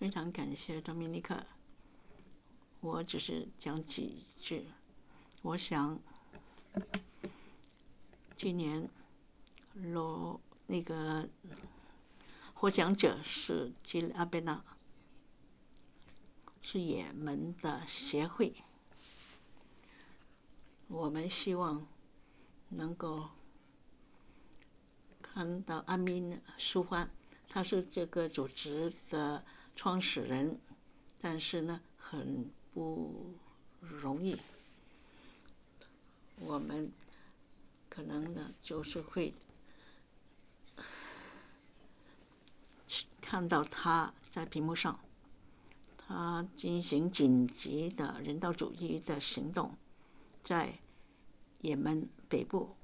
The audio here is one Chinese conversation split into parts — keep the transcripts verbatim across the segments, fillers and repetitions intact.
非常感谢多米尼克。我只是讲几句。我想，今年罗那个获奖者是吉阿贝纳，是也门的协会。我们希望能够看到阿米舒欢，他是这个组织的创始人，但是呢，很不容易。我们可能呢，就是会看到他在屏幕上，他进行紧急的人道主义的行动，在也门北部，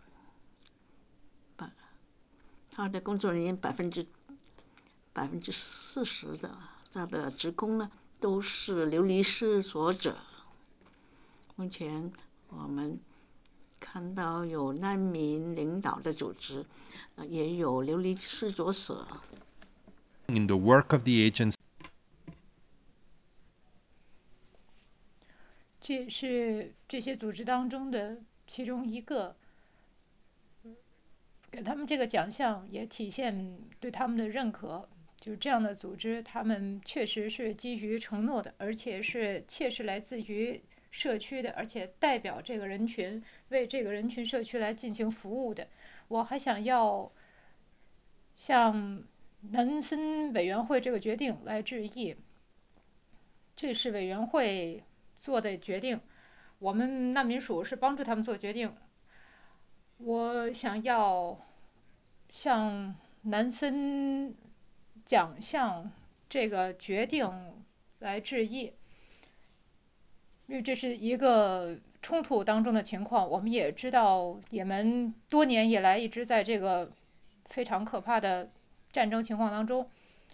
把他的工作人员百分之百分之四十的他的职工呢，都是流离失所者。目前我们看到有难民领导的组织，也有流离失所者。 In the work of the agency. 这是这些组织当中的其中一个，给他们这个奖项也体现对他们的认可。就这样的组织，他们确实是基于承诺的，而且是切实来自于社区的，而且代表这个人群，为这个人群社区来进行服务的。我还想要向南森委员会这个决定来致意，这是委员会做的决定，我们难民署是帮助他们做决定。我想要向南森奖项这个决定来致意，因为这是一个冲突当中的情况。我们也知道，也门多年以来一直在这个非常可怕的战争情况当中，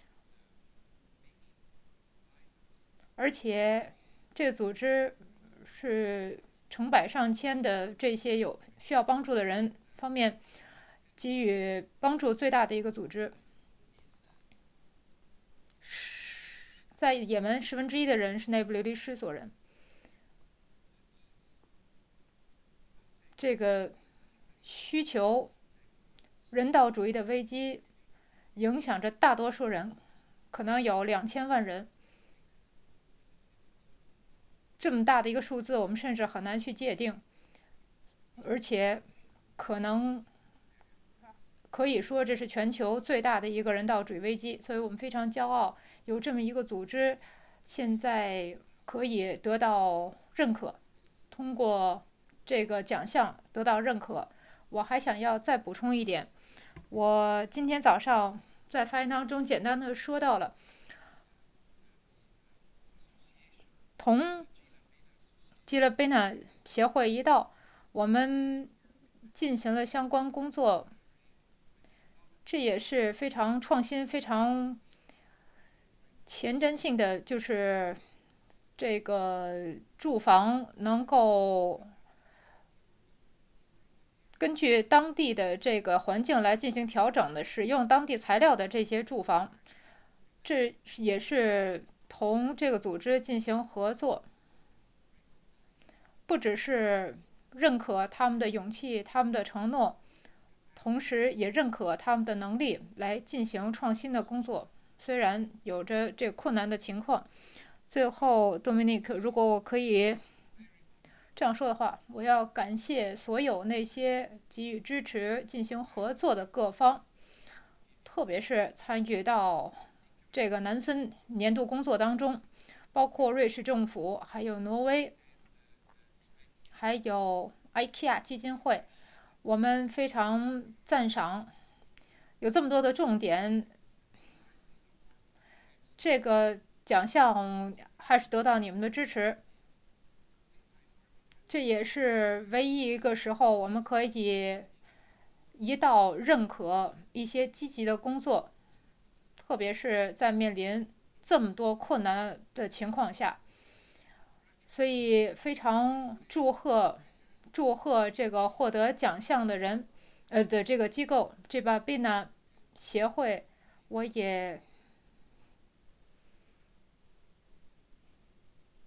而且这个组织是成百上千的这些有需要帮助的人方面给予帮助最大的一个组织。在也门十分之一的人是内部流离失所人，这个需求人道主义的危机影响着大多数人，可能有两千万人。这么大的一个数字，我们甚至很难去界定，而且可能可以说这是全球最大的一个人道主义危机。所以我们非常骄傲，有这么一个组织，现在可以得到认可，通过这个奖项得到认可。我还想要再补充一点，我今天早上在发言当中简单的说到了，同吉勒贝纳协会一道，我们进行了相关工作，这也是非常创新、非常前瞻性的，就是这个住房能够根据当地的这个环境来进行调整的，使用当地材料的这些住房，这也是同这个组织进行合作，不只是认可他们的勇气、他们的承诺，同时也认可他们的能力来进行创新的工作。虽然有着这困难的情况，最后 Dominic， 如果我可以这样说的话，我要感谢所有那些给予支持、进行合作的各方，特别是参与到这个南森年度工作当中，包括瑞士政府，还有挪威，还有 IKEA 基金会。我们非常赞赏有这么多的重点，这个奖项还是得到你们的支持。这也是唯一一个时候我们可以一道认可一些积极的工作，特别是在面临这么多困难的情况下。所以非常祝贺祝贺这个获得奖项的人呃的这个机构，这把贝纳协会，我也